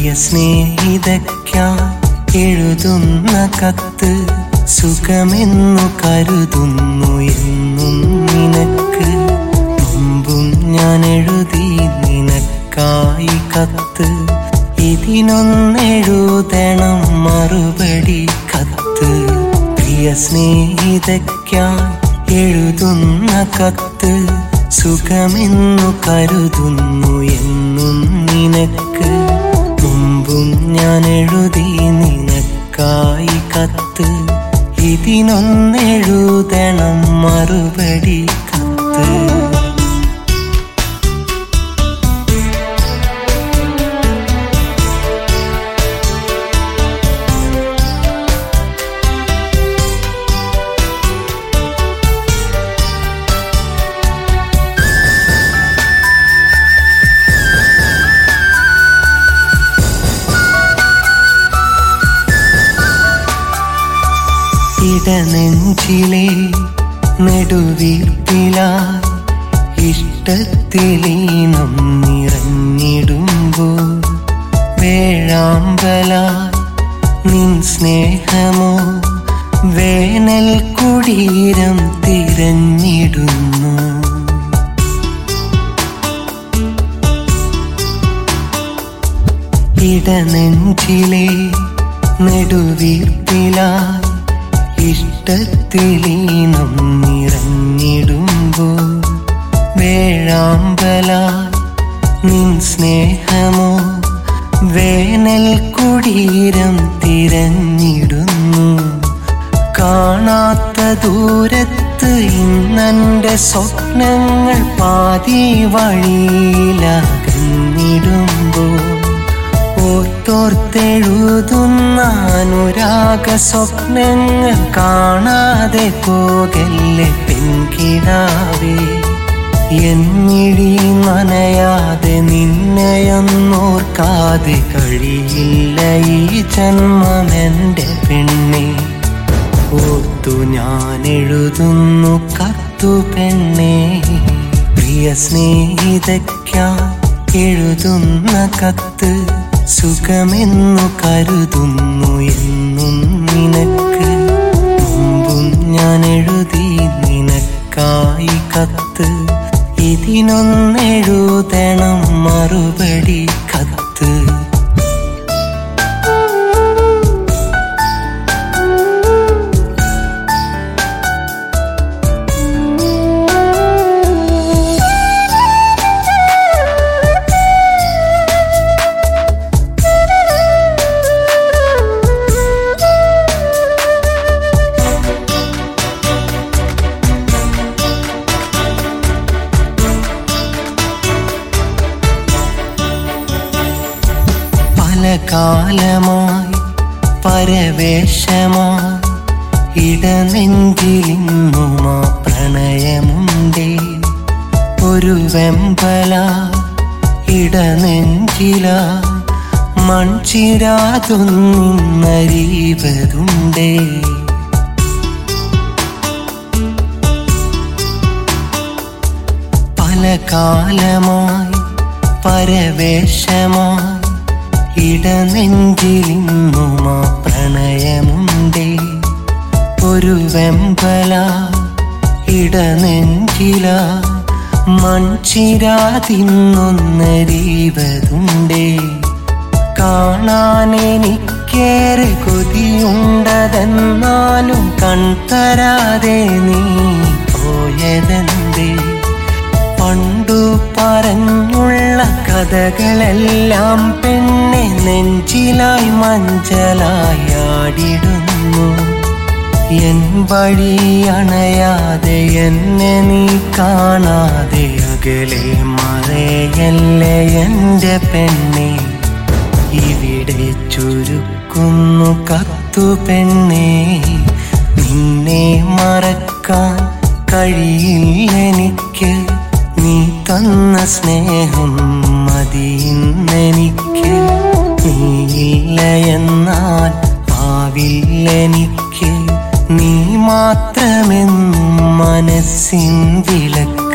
സ്നേഹിതയ്ക്കായി എഴുതുന്ന കത്ത് സുഖമെന്നു കരുതുന്നു എന്നും നിനക്ക്. മുമ്പും ഞാൻ എഴുതി നിനക്കായി കത്ത്, ഇതിനൊന്നെഴുതണം മറുപടി കത്ത്. പ്രിയ സ്നേഹിതയ്ക്കായി എഴുതുന്ന കത്ത് സുഖമെന്നു കരുതുന്നു എന്നും നിനക്ക്. മുമ്പും ഞാൻ എഴുതി നിനക്കായി കത്ത്, ഇതിനൊന്നെഴുതണം മറുപടി കത്ത്. ഇടനെഞ്ചിലെ നെടുവീർപ്പിലായി ഇഷ്ടത്തിലീണം നിറഞ്ഞിടുമ്പോൾ വേഴാമ്പലായി നിൻ സ്നേഹമോ വേനൽ കുടീരം തിരഞ്ഞിടുന്നു. ഇടനെഞ്ചിലെ നെടുവീർപ്പിലായി ഇഷ്ടത്തിലീണം നിറഞ്ഞിടുമ്പോൾ വേഴാമ്പലായി നിൻ സ്നേഹമോ വേനൽ കുടീരം തിരഞ്ഞിടുന്നു. കാണാത്ത ദൂരത്ത് ഇന്നെൻ്റെ സ്വപ്നങ്ങൾ പാതി വഴിയിലകന്നിടുമ്പോൾ ഓർത്തോർത്തെഴുതുന്ന അനുരാഗ സ്വപ്നങ്ങൾ കാണാതെ പോകല്ലേ പെൺകിടാവേ. എന്നിഴി നനയാതെ നിന്നെയൊന്നോർക്കാതെ കഴിയില്ല ഈ ജന്മമെൻ്റെ പെണ്ണെ. ഓർത്തു ഞാൻ എഴുതുന്നു കത്തു പെണ്ണെ. പ്രിയ സ്നേഹിതയ്ക്കായി എഴുതുന്ന കത്ത് സുഖമെന്നു കരുതുന്നു എന്നും നിനക്ക്. മുമ്പും ഞാൻ എഴുതി നിനക്കായി കത്ത്, ഇതിനൊന്നെഴുതണം മറുപടി കത്ത്. കാലമായി പരവേശമായി ഇടനെഞ്ചിലിന്നുമാ പ്രണയമുണ്ടേ. ഒരു വെമ്പല ഇടനെഞ്ചില മൺചിരാതൊന്നിന്നരീവതുണ്ടേ. പല കാലമായി പരവേശമായി ഇടനെഞ്ചിലിന്നുമാ പ്രണയമുണ്ടേ. ഒരു വെമ്പല ഇടനെഞ്ചില മൺചിരാതിന്നൊന്നരീവതുണ്ടേ. കാണാനെനിക്കേറെ കൊതിയുണ്ടതെന്നാലും കൺതരാതെ നീ പോയതെന്തേ. പണ്ടു പറഞ്ഞുള്ള കഥകളെല്ലാം പെണ്ണെ നെഞ്ചിലായി മഞ്ചലായി ആടിടുന്നു. എൻ വഴി അണയാതെ എന്നെ നീ കാണാതെ അകലെ മറയല്ലേ എൻ്റെ പെണ്ണെ. ഇവിടെ ചുരുക്കുന്നു കത്തു പെണ്ണെ. നിന്നെ മറക്കാൻ കഴിയില്ലെനിക്ക്. നീ തന്ന സ്നേഹം മതിയിന്നെനിക്ക്. നീയില്ല എന്നാൽ ആവില്ലെനിക്ക്. നീ മാത്രമെന്നും മനസ്സിൻ വിളക്ക്.